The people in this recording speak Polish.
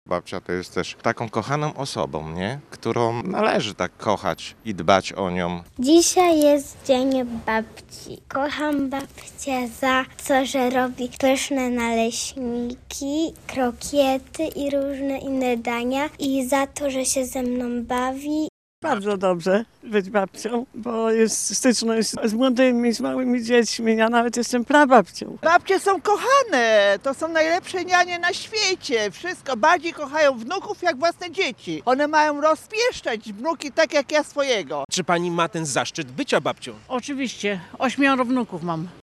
Babcia to jest też taką kochaną osobą, nie? Którą należy tak kochać i dbać o nią. Dzisiaj jest Dzień Babci. Kocham babcię za to, że robi pyszne naleśniki, krokiety i różne inne dania i za to, że się ze mną bawi. Bardzo dobrze być babcią, bo jest styczność z młodymi, z małymi dziećmi. Ja nawet jestem prababcią. Babcie są kochane, to są najlepsze nianie na świecie. Wszystko, bardziej kochają wnuków jak własne dzieci. One mają rozpieszczać wnuki tak jak ja swojego. Czy pani ma ten zaszczyt bycia babcią? Oczywiście, 8 wnuków mam.